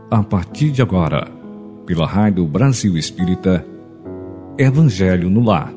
A partir de agora, pela Rádio Brasil Espírita, Evangelho no Lar.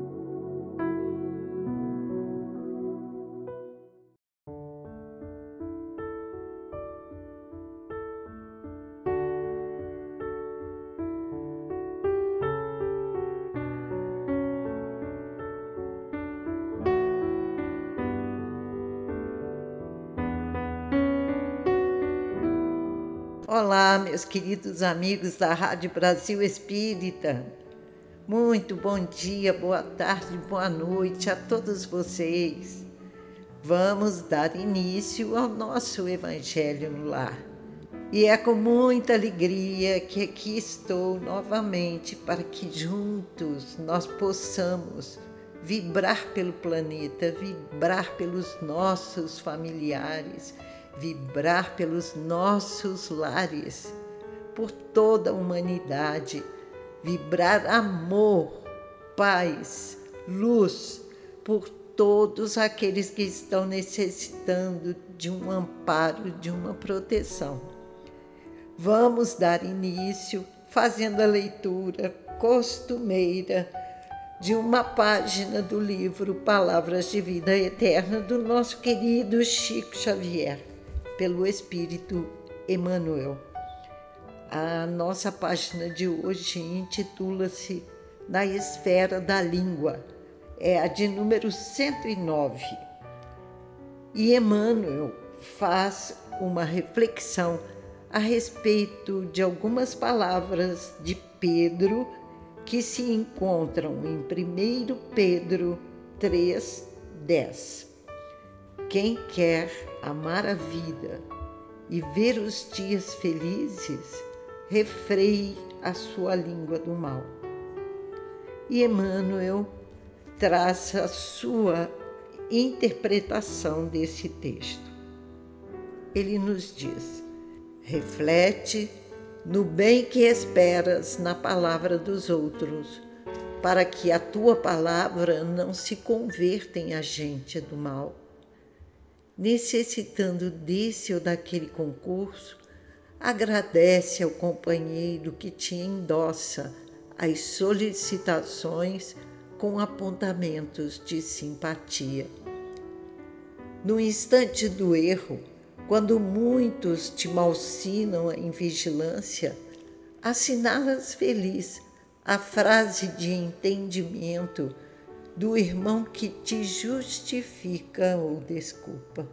Olá, meus queridos amigos da Rádio Brasil Espírita. Muito bom dia, boa tarde, boa noite a todos vocês. Vamos dar início ao nosso Evangelho no Lar. E é com muita alegria que aqui estou novamente para que juntos nós possamos vibrar pelo planeta, vibrar pelos nossos familiares, vibrar pelos nossos lares, por toda a humanidade, vibrar amor, paz, luz, por todos aqueles que estão necessitando de um amparo, de uma proteção. Vamos dar início fazendo a leitura costumeira de uma página do livro Palavras de Vida Eterna do nosso querido Chico Xavier, pelo Espírito Emmanuel. A nossa página de hoje intitula-se Na Esfera da Língua, é a de número 109. E Emmanuel faz uma reflexão a respeito de algumas palavras de Pedro que se encontram em 1 Pedro 3:10. Quem quer amar a vida e ver os dias felizes, refreie a sua língua do mal. E Emmanuel traz a sua interpretação desse texto. Ele nos diz: reflete no bem que esperas na palavra dos outros, para que a tua palavra não se converta em agente do mal. Necessitando desse ou daquele concurso, agradece ao companheiro que te endossa as solicitações com apontamentos de simpatia. No instante do erro, quando muitos te malsinam em vigilância, assinalas feliz a frase de entendimento do irmão que te justifica ou desculpa.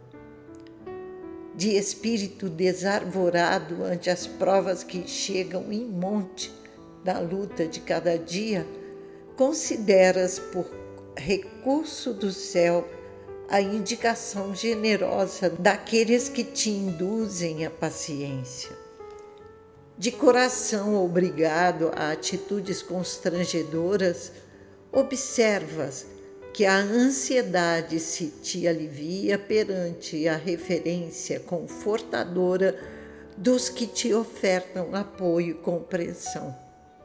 De espírito desarvorado ante as provas que chegam em monte da luta de cada dia, consideras por recurso do céu a indicação generosa daqueles que te induzem à paciência. De coração obrigado a atitudes constrangedoras, observas que a ansiedade se te alivia perante a referência confortadora dos que te ofertam apoio e compreensão.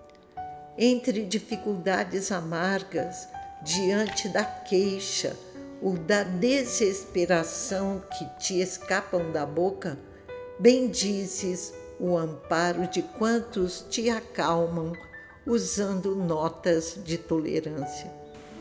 Entre dificuldades amargas, diante da queixa ou da desesperação que te escapam da boca, bendizes o amparo de quantos te acalmam usando notas de tolerância.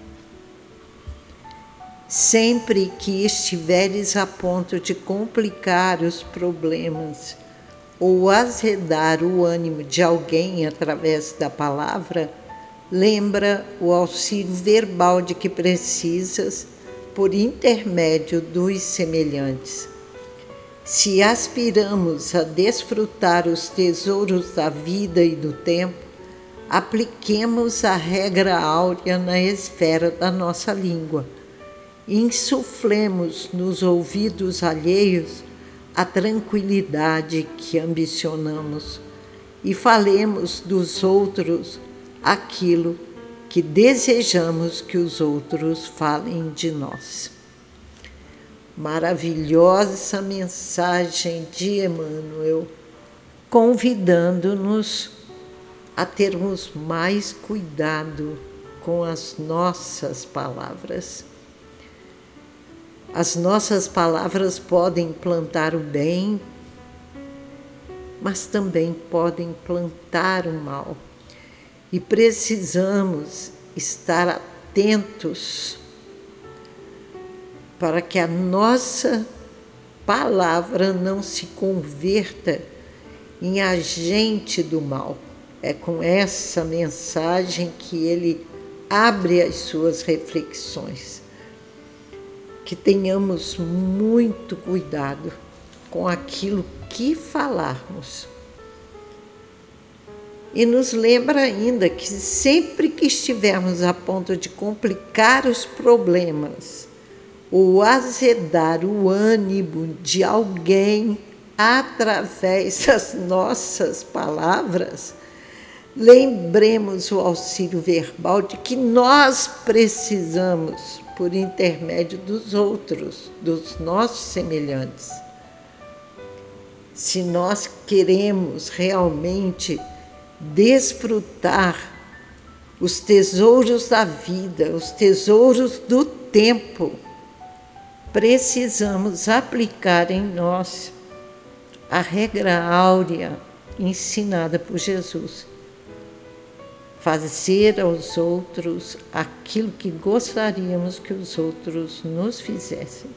Sempre que estiveres a ponto de complicar os problemas ou azedar o ânimo de alguém através da palavra, lembra o auxílio verbal de que precisas por intermédio dos semelhantes. Se aspiramos a desfrutar os tesouros da vida e do tempo, apliquemos a regra áurea na esfera da nossa língua. Insuflemos nos ouvidos alheios a tranquilidade que ambicionamos e falemos dos outros aquilo que desejamos que os outros falem de nós. Maravilhosa mensagem de Emmanuel, convidando-nos a termos mais cuidado com as nossas palavras. As nossas palavras podem plantar o bem mas também podem plantar o mal. E precisamos estar atentos para que a nossa palavra não se converta em agente do mal. É com essa mensagem que ele abre as suas reflexões. Que tenhamos muito cuidado com aquilo que falarmos. E nos lembra ainda que sempre que estivermos a ponto de complicar os problemas ou azedar o ânimo de alguém através das nossas palavras, lembremos o auxílio verbal de que nós precisamos por intermédio dos outros, dos nossos semelhantes. Se nós queremos realmente desfrutar os tesouros da vida, os tesouros do tempo, precisamos aplicar em nós a regra áurea ensinada por Jesus. Fazer aos outros aquilo que gostaríamos que os outros nos fizessem.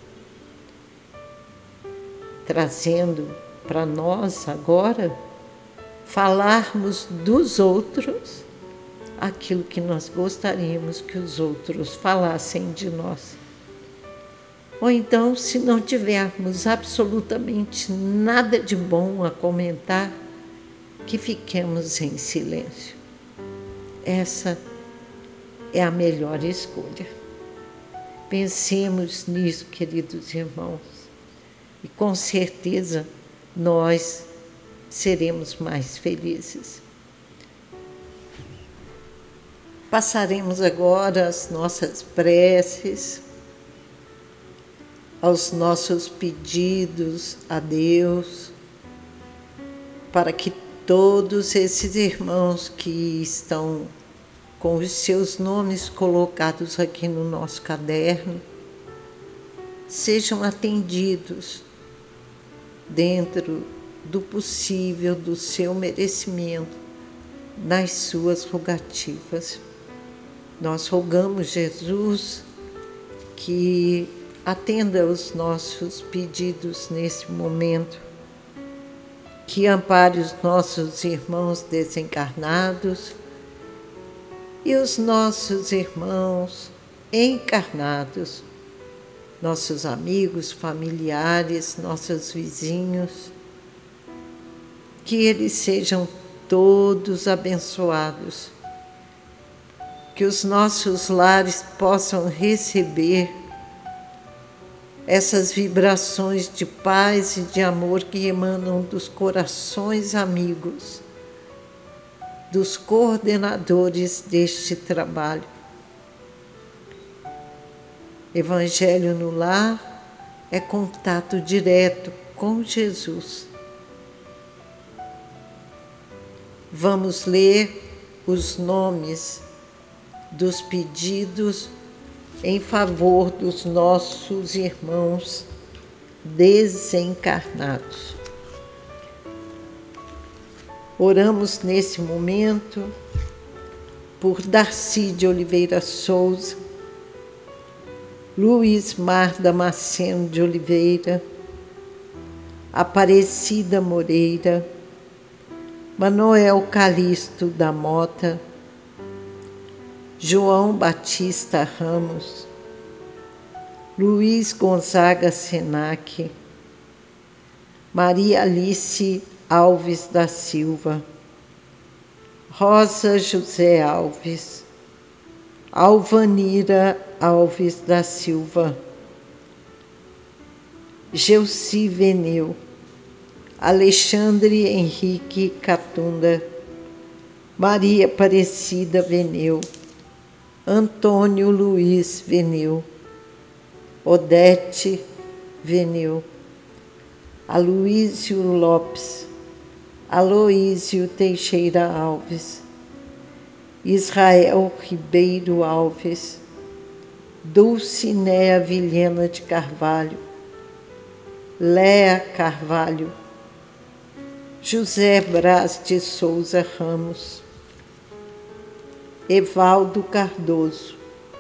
Trazendo para nós agora falarmos dos outros aquilo que nós gostaríamos que os outros falassem de nós. Ou então, se não tivermos absolutamente nada de bom a comentar, que fiquemos em silêncio. Essa é a melhor escolha. Pensemos nisso, queridos irmãos, e com certeza nós seremos mais felizes. Passaremos agora as nossas preces, aos nossos pedidos a Deus, para que todos esses irmãos que estão com os seus nomes colocados aqui no nosso caderno sejam atendidos dentro do possível, do seu merecimento, nas suas rogativas. Nós rogamos, Jesus, que atenda os nossos pedidos nesse momento, que ampare os nossos irmãos desencarnados e os nossos irmãos encarnados, nossos amigos, familiares, nossos vizinhos, que eles sejam todos abençoados, que os nossos lares possam receber essas vibrações de paz e de amor que emanam dos corações amigos, dos coordenadores deste trabalho. Evangelho no lar é contato direto com Jesus. Vamos ler os nomes dos pedidos em favor dos nossos irmãos desencarnados. Oramos nesse momento por Darcy de Oliveira Souza, Luiz Mar Damasceno de Oliveira, Aparecida Moreira, Manoel Calixto da Mota, João Batista Ramos, Luiz Gonzaga Senac, Maria Alice Alves da Silva, Rosa José Alves, Alvanira Alves da Silva, Geuci Veneu, Alexandre Henrique Catunda, Maria Aparecida Veneu, Antônio Luiz Veneu, Odete Veneu, Aloísio Lopes, Aloísio Teixeira Alves, Israel Ribeiro Alves, Dulcinea Vilhena de Carvalho, Léa Carvalho, José Braz de Souza Ramos, Evaldo Cardoso,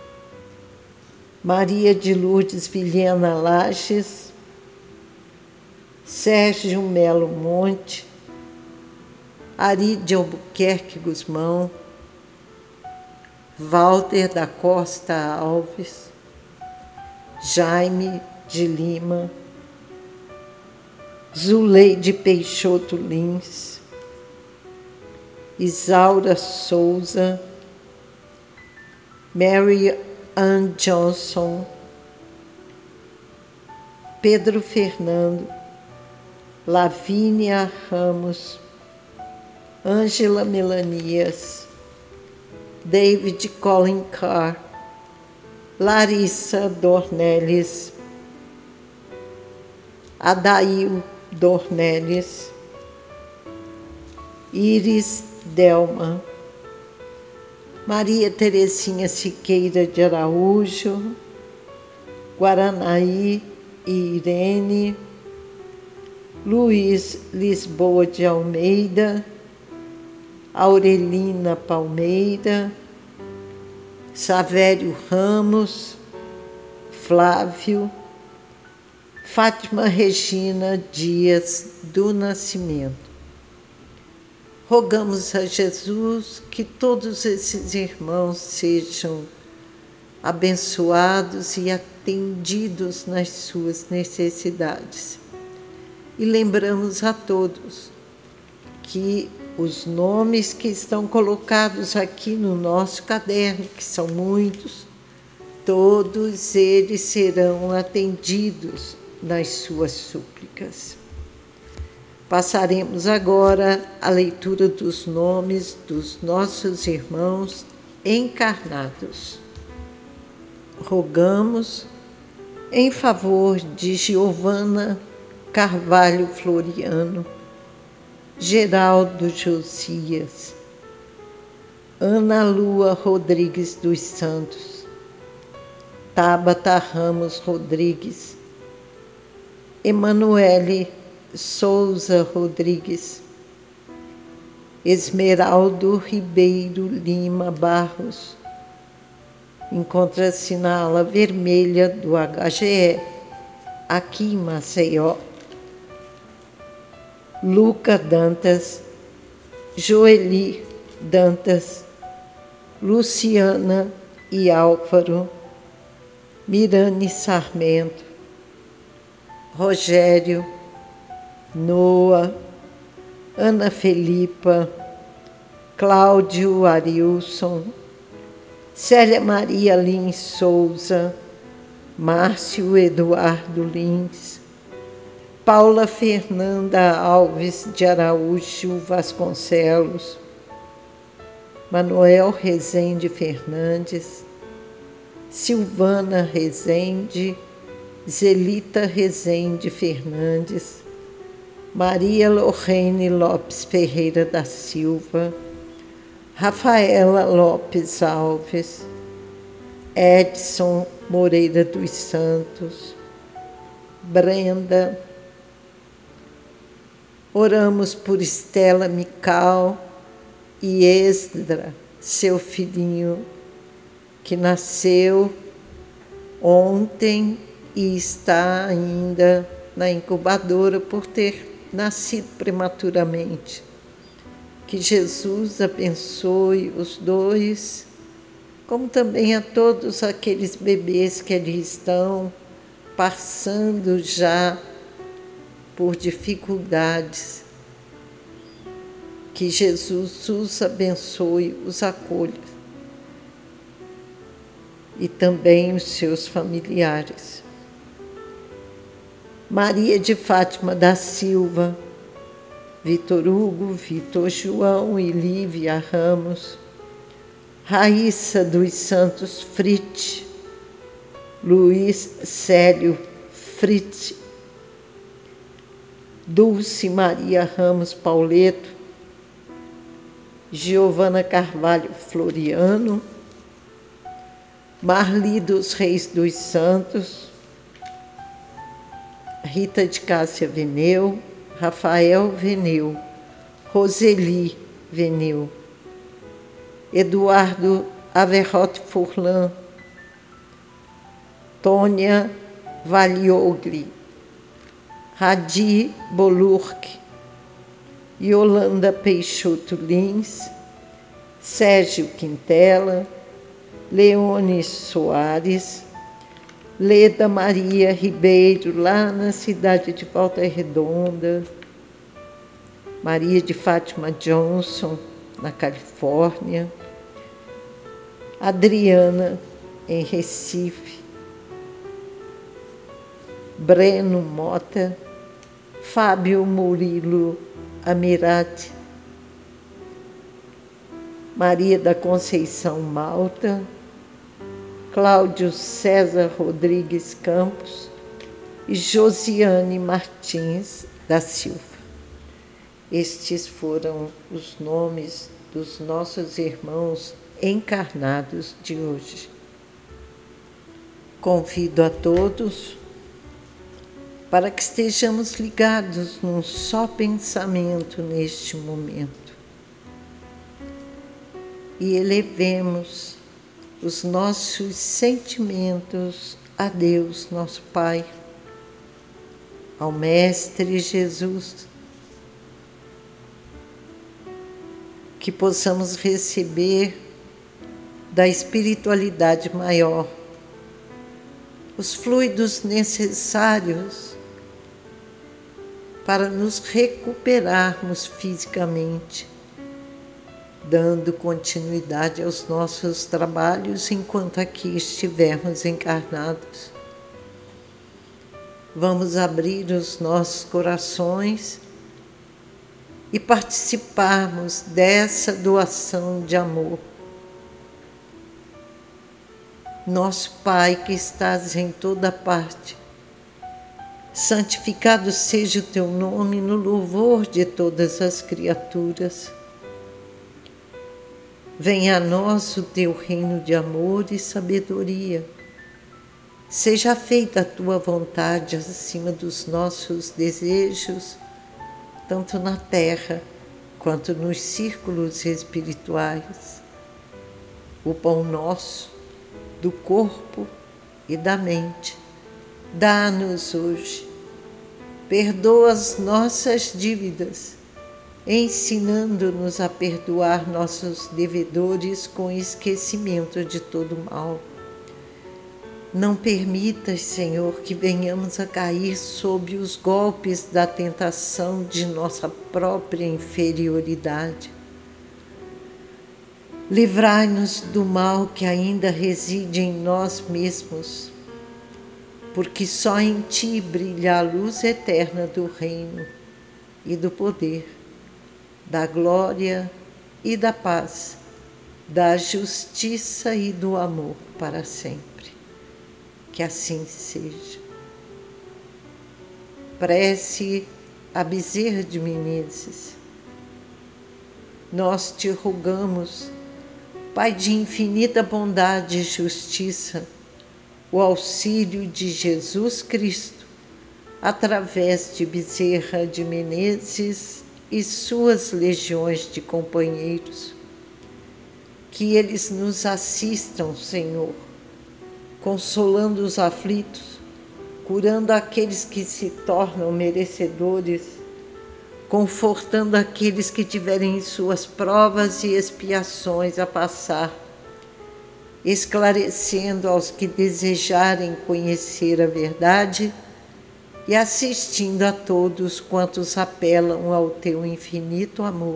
Maria de Lourdes Vilhena Lages, Sérgio Melo Monte, Ari de Albuquerque Guzmão, Walter da Costa Alves, Jaime de Lima, Zuleide Peixoto Lins, Isaura Souza, Mary Ann Johnson, Pedro Fernando, Lavínia Ramos, Ângela Melanias, David Colin Carr, Larissa Dornelles, Adail Dornelles, Iris Delma, Maria Terezinha Siqueira de Araújo, Guaranaí e Irene, Luiz Lisboa de Almeida, Aurelina Palmeira, Savério Ramos, Flávio, Fátima Regina Dias do Nascimento. Rogamos a Jesus que todos esses irmãos sejam abençoados e atendidos nas suas necessidades. E lembramos a todos que os nomes que estão colocados aqui no nosso caderno, que são muitos, todos eles serão atendidos nas suas súplicas. Passaremos agora a leitura dos nomes dos nossos irmãos encarnados. Rogamos em favor de Giovana Carvalho Floriano, Geraldo Josias, Ana Lua Rodrigues dos Santos, Tabata Ramos Rodrigues, Emanuele Souza Rodrigues, Esmeraldo Ribeiro Lima Barros, encontra-se na ala vermelha do HGE, aqui em Maceió. Luca Dantas, Joeli Dantas, Luciana e Álvaro, Mirane Sarmento, Rogério, Noa, Ana Felipa, Cláudio Arilson, Célia Maria Lins Souza, Márcio Eduardo Lins, Paula Fernanda Alves de Araújo Vasconcelos, Manuel Rezende Fernandes, Silvana Rezende, Zelita Rezende Fernandes, Maria Lorraine Lopes Ferreira da Silva, Rafaela Lopes Alves, Edson Moreira dos Santos, Brenda. Oramos por Estela Mical e Esdra, seu filhinho, que nasceu ontem e está ainda na incubadora por ter nascido prematuramente. Que Jesus abençoe os dois, como também a todos aqueles bebês que ali estão passando já por dificuldades. Que Jesus os abençoe, os acolha, e também os seus familiares. Maria de Fátima da Silva, Vitor Hugo, Vitor João e Lívia Ramos, Raíssa dos Santos Fritz, Luiz Célio Fritz, Dulce Maria Ramos Pauleto, Giovana Carvalho Floriano, Marli dos Reis dos Santos, Rita de Cássia Veneu, Rafael Veneu, Roseli Venil, Eduardo Averrote Furlan, Tônia Valiogli, Radi Bolurque, Yolanda Peixoto Lins, Sérgio Quintela, Leone Soares, Leda Maria Ribeiro, lá na cidade de Volta Redonda, Maria de Fátima Johnson, na Califórnia, Adriana, em Recife, Breno Mota, Fábio Murilo Amirati, Maria da Conceição Malta, Cláudio César Rodrigues Campos e Josiane Martins da Silva. Estes foram os nomes dos nossos irmãos encarnados de hoje. Convido a todos para que estejamos ligados num só pensamento neste momento e elevemos os nossos sentimentos a Deus, nosso Pai, ao Mestre Jesus, que possamos receber da espiritualidade maior os fluidos necessários para nos recuperarmos fisicamente, dando continuidade aos nossos trabalhos enquanto aqui estivermos encarnados. Vamos abrir os nossos corações e participarmos dessa doação de amor. Nosso Pai que estás em toda parte, santificado seja o teu nome no louvor de todas as criaturas. Venha a nós o teu reino de amor e sabedoria. Seja feita a tua vontade acima dos nossos desejos, tanto na terra quanto nos círculos espirituais. O pão nosso, do corpo e da mente, dá-nos hoje. Perdoa as nossas dívidas, ensinando-nos a perdoar nossos devedores com esquecimento de todo mal. Não permitas, Senhor, que venhamos a cair sob os golpes da tentação de nossa própria inferioridade. Livrai-nos do mal que ainda reside em nós mesmos, porque só em Ti brilha a luz eterna do reino e do poder, da glória e da paz, da justiça e do amor para sempre. Que assim seja. Prece a Bezerra de Menezes. Nós te rogamos, Pai de infinita bondade e justiça, o auxílio de Jesus Cristo, através de Bezerra de Menezes e suas legiões de companheiros. Que eles nos assistam, Senhor, consolando os aflitos, curando aqueles que se tornam merecedores, confortando aqueles que tiverem suas provas e expiações a passar, esclarecendo aos que desejarem conhecer a verdade e assistindo a todos quantos apelam ao teu infinito amor.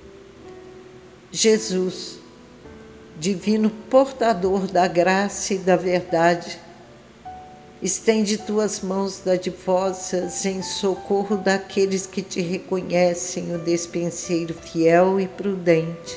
Jesus, divino portador da graça e da verdade, estende tuas mãos dadivosas em socorro daqueles que te reconhecem o despenseiro fiel e prudente.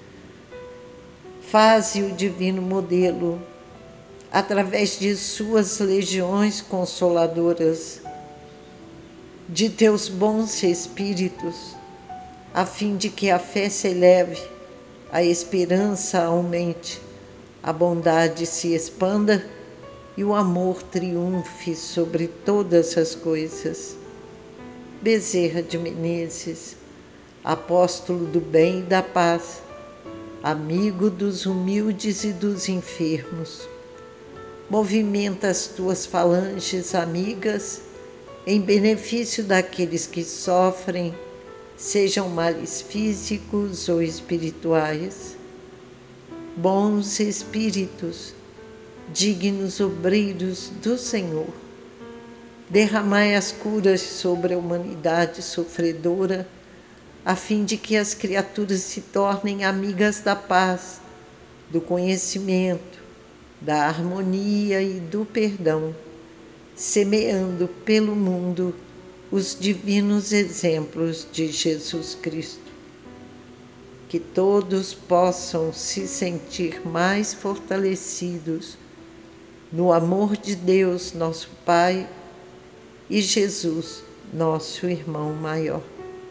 Faze o divino modelo, através de suas legiões consoladoras, de teus bons espíritos, a fim de que a fé se eleve, a esperança aumente, a bondade se expanda e o amor triunfe sobre todas as coisas. Bezerra de Menezes, apóstolo do bem e da paz, amigo dos humildes e dos enfermos. Movimenta as tuas falanges amigas em benefício daqueles que sofrem, sejam males físicos ou espirituais. Bons espíritos, dignos obreiros do Senhor, derramai as curas sobre a humanidade sofredora, a fim de que as criaturas se tornem amigas da paz, do conhecimento, da harmonia e do perdão, semeando pelo mundo os divinos exemplos de Jesus Cristo. Que todos possam se sentir mais fortalecidos no amor de Deus, nosso Pai, e Jesus, nosso irmão maior.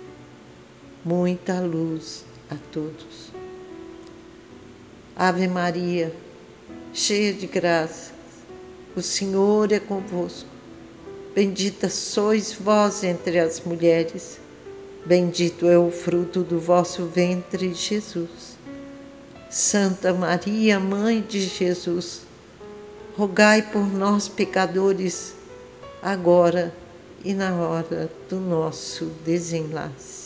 Muita luz a todos. Ave Maria, cheia de graça, o Senhor é convosco. Bendita sois vós entre as mulheres, bendito é o fruto do vosso ventre, Jesus. Santa Maria, Mãe de Jesus, rogai por nós, pecadores, agora e na hora do nosso desenlace.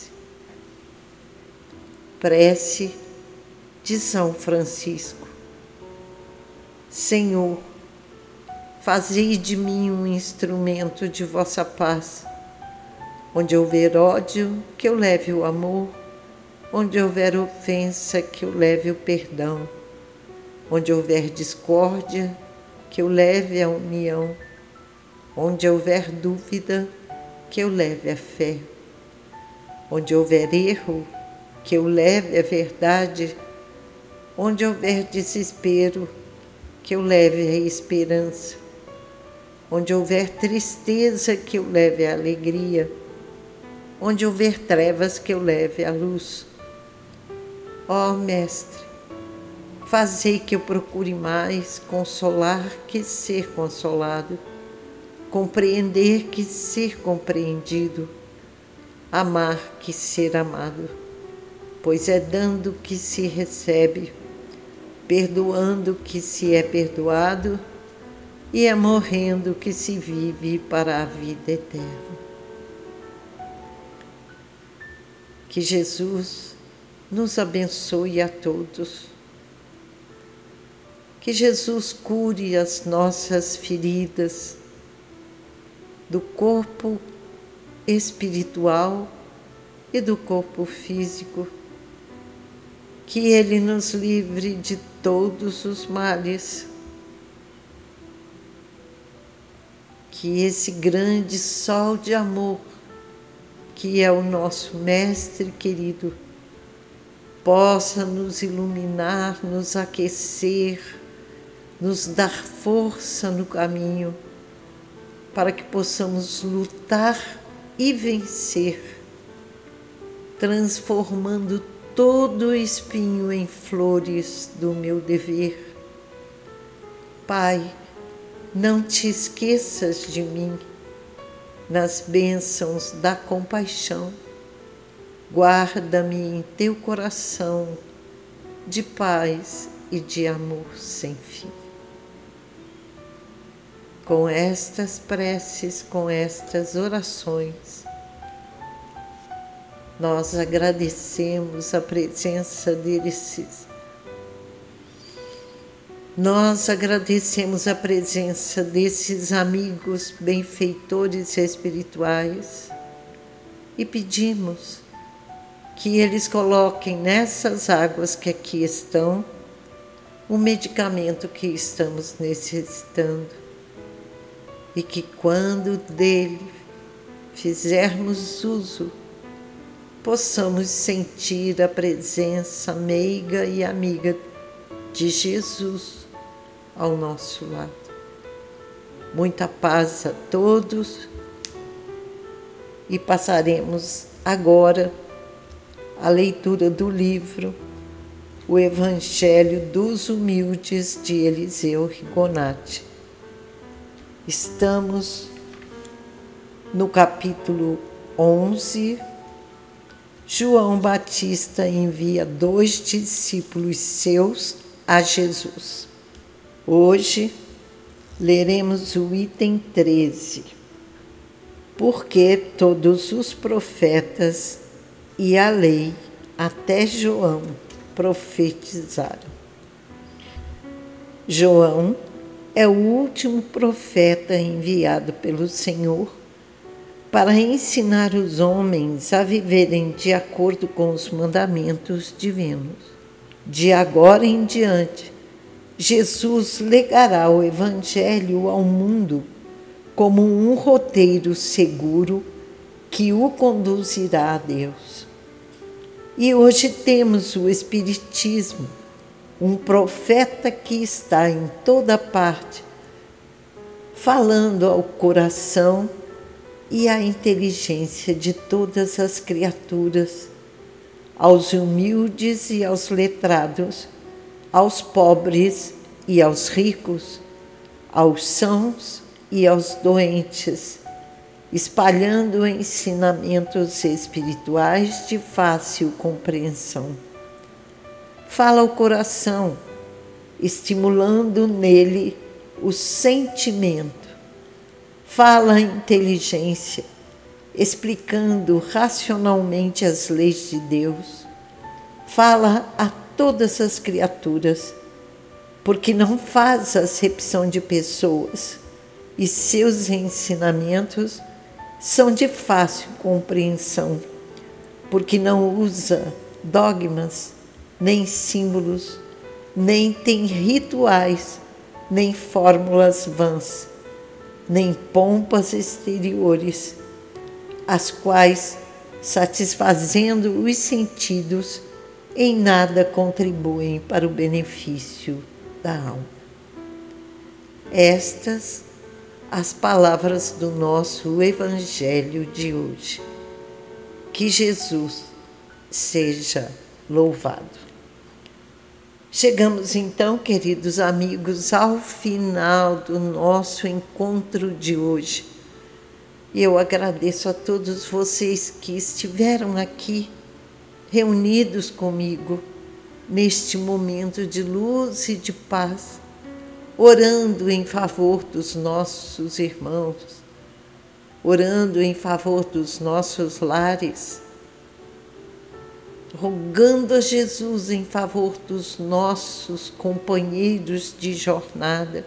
Prece de São Francisco. Senhor, fazei de mim um instrumento de vossa paz. Onde houver ódio, que eu leve o amor. Onde houver ofensa, que eu leve o perdão. Onde houver discórdia, que eu leve a união. Onde houver dúvida, que eu leve a fé. Onde houver erro, que eu leve a verdade. Onde houver desespero, que eu leve a esperança. Onde houver tristeza, que eu leve a alegria. Onde houver trevas, que eu leve a luz. Ó Mestre, fazei que eu procure mais consolar que ser consolado, compreender que ser compreendido, amar que ser amado, pois é dando que se recebe, perdoando que se é perdoado, e é morrendo que se vive para a vida eterna. Que Jesus nos abençoe a todos. Que Jesus cure as nossas feridas do corpo espiritual e do corpo físico. Que Ele nos livre de todos os males. Que esse grande sol de amor, que é o nosso Mestre querido, possa nos iluminar, nos aquecer, nos dar força no caminho, para que possamos lutar e vencer, transformando todo o espinho em flores do meu dever. Pai, não te esqueças de mim nas bênçãos da compaixão. Guarda-me em teu coração de paz e de amor sem fim. Com estas preces, com estas orações, nós agradecemos a presença desses. Nós agradecemos a presença desses amigos benfeitores espirituais e pedimos que eles coloquem nessas águas que aqui estão o medicamento que estamos necessitando e que quando dele fizermos uso, possamos sentir a presença meiga e amiga de Jesus ao nosso lado. Muita paz a todos e passaremos agora a leitura do livro O Evangelho dos Humildes de Eliseu Rigonati. Estamos no capítulo 11 João Batista envia 2 discípulos seus a Jesus. Hoje leremos o item 13. Porque todos os profetas e a lei, até João, profetizaram. João é o último profeta enviado pelo Senhor para ensinar os homens a viverem de acordo com os mandamentos divinos. De agora em diante, Jesus legará o Evangelho ao mundo como um roteiro seguro que o conduzirá a Deus. E hoje temos o Espiritismo, um profeta que está em toda parte, falando ao coração e à inteligência de todas as criaturas, aos humildes e aos letrados, aos pobres e aos ricos, aos sãos e aos doentes, espalhando ensinamentos espirituais de fácil compreensão. Fala ao coração, estimulando nele o sentimento. Fala a inteligência, explicando racionalmente as leis de Deus. Fala a todas as criaturas, porque não faz acepção de pessoas e seus ensinamentos são de fácil compreensão, porque não usa dogmas, nem símbolos, nem tem rituais, nem fórmulas vãs, nem pompas exteriores, as quais, satisfazendo os sentidos, em nada contribuem para o benefício da alma. Estas as palavras do nosso Evangelho de hoje. Que Jesus seja louvado. Chegamos então, queridos amigos, ao final do nosso encontro de hoje. E eu agradeço a todos vocês que estiveram aqui, reunidos comigo, neste momento de luz e de paz, orando em favor dos nossos irmãos, orando em favor dos nossos lares, rogando a Jesus em favor dos nossos companheiros de jornada,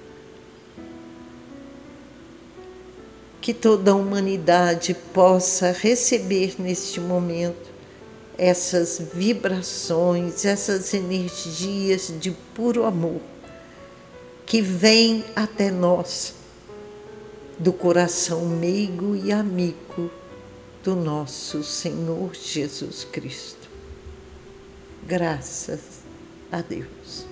que toda a humanidade possa receber neste momento essas vibrações, essas energias de puro amor que vêm até nós do coração meigo e amigo do nosso Senhor Jesus Cristo. Graças a Deus.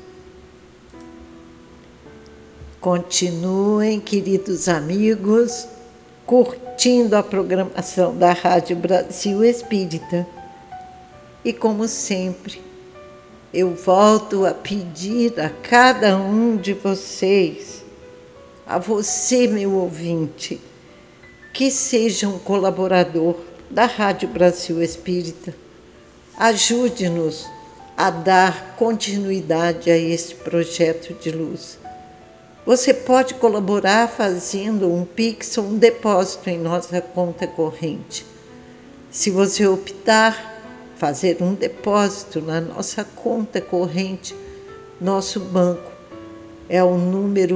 Continuem, queridos amigos, curtindo a programação da Rádio Brasil Espírita. E como sempre, eu volto a pedir a cada um de vocês, a você, meu ouvinte, que seja um colaborador da Rádio Brasil Espírita. Ajude-nos a dar continuidade a este projeto de luz. Você pode colaborar fazendo um Pix ou um depósito em nossa conta corrente. Se você optar fazer um depósito na nossa conta corrente, nosso banco é o número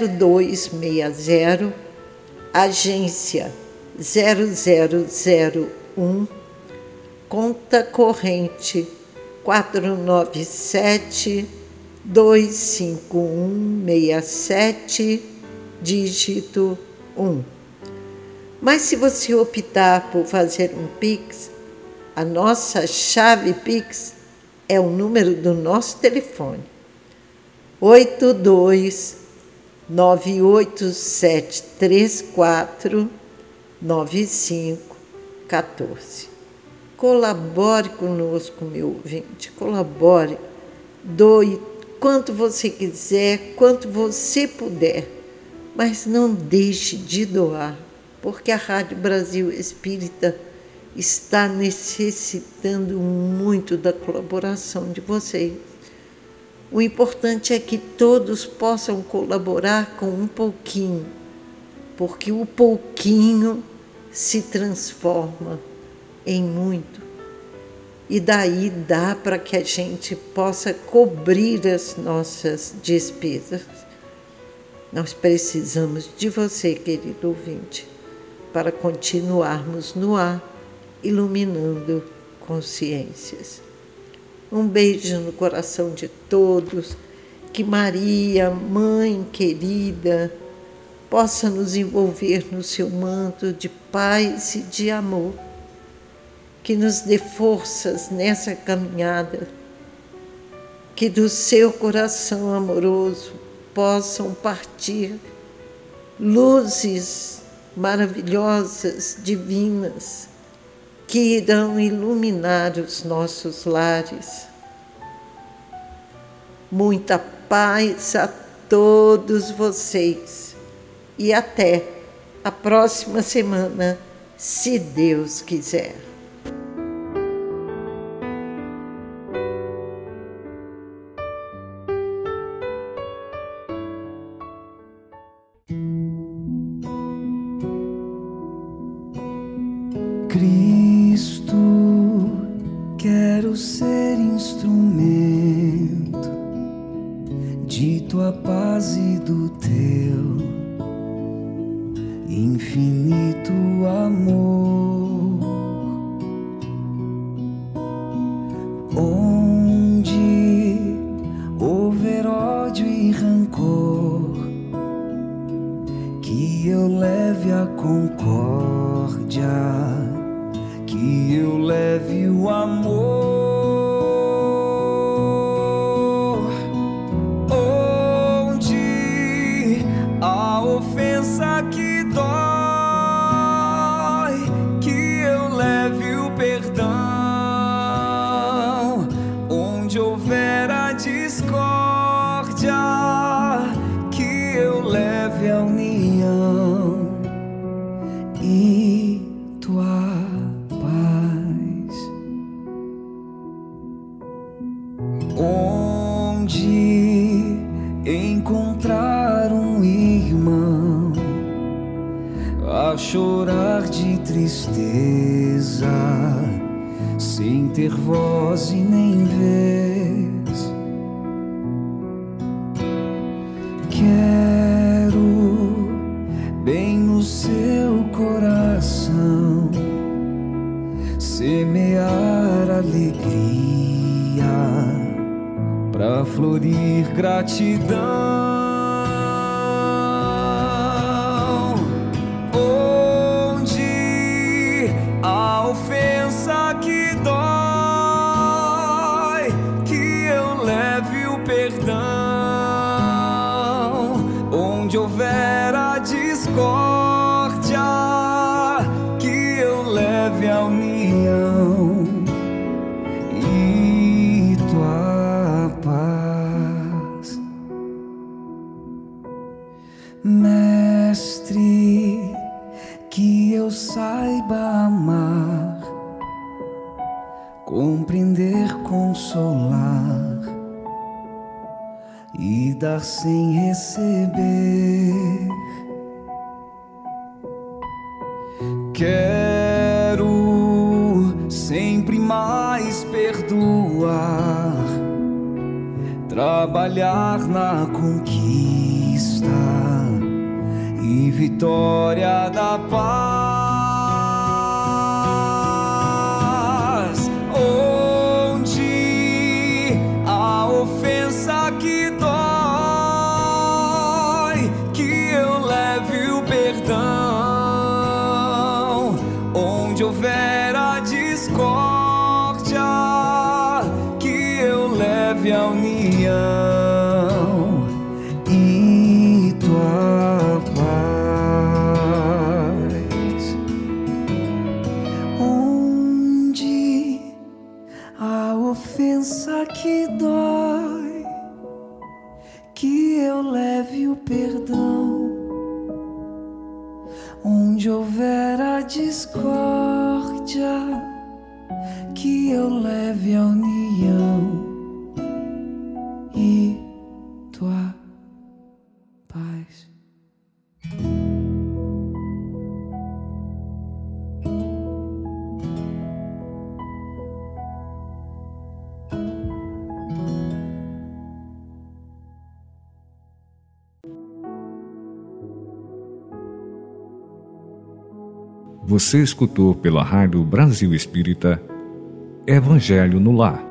0260, agência 0001, conta corrente 497-25167, dígito 1. Mas se você optar por fazer um Pix, a nossa chave Pix é o número do nosso telefone, 82-98734-9514. Colabore conosco, meu ouvinte, colabore, doe quanto você quiser, quanto você puder, mas não deixe de doar, porque a Rádio Brasil Espírita está necessitando muito da colaboração de vocês. O importante é que todos possam colaborar com um pouquinho, porque o pouquinho se transforma em muito. E daí dá para que a gente possa cobrir as nossas despesas. Nós precisamos de você, querido ouvinte, para continuarmos no ar, iluminando consciências. Um beijo no coração de todos, que Maria, Mãe querida, possa nos envolver no seu manto de paz e de amor, que nos dê forças nessa caminhada, que do seu coração amoroso possam partir luzes maravilhosas, divinas, que irão iluminar os nossos lares. Muita paz a todos vocês e até a próxima semana, se Deus quiser. Cristo, quero ser instrumento de tua paz e do teu infinito amor, onde houver ódio e rancor, que eu leve a concórdia, que eu leve o amor, onde a ofensa que dói, que eu leve o perdão, onde houver a discórdia, que eu leve a união e tua onde encontrar um irmão a chorar de tristeza, sem ter voz e nem vez. Quero bem no seu coração semear alegria pra florir gratidão, onde a ofensa que dói, que eu leve o perdão, onde houver a discórdia, que eu leve a união e tua paz. Mestre, que eu saiba amar, compreender, consolar e dar sem receber. Quero sempre mais perdoar, trabalhar na conquista e vitória da paz, onde a ofensa que dói, que eu leve o perdão, onde houver a discórdia, que eu leve a união e tua paz, onde a ofensa que dói, que eu leve o perdão, onde houver a discórdia, discórdia, que eu leve a união e tua paz. Você escutou pela Rádio Brasil Espírita Evangelho no Lar.